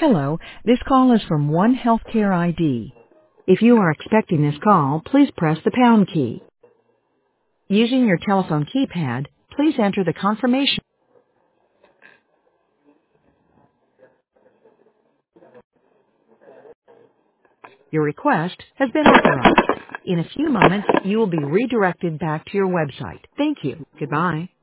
Hello, this call is from One Healthcare ID. If you are expecting this call, please press the pound key. Using your telephone keypad, please enter the confirmation. Your request has been authorized. In a few moments, you will be redirected back to your website. Thank you. Goodbye.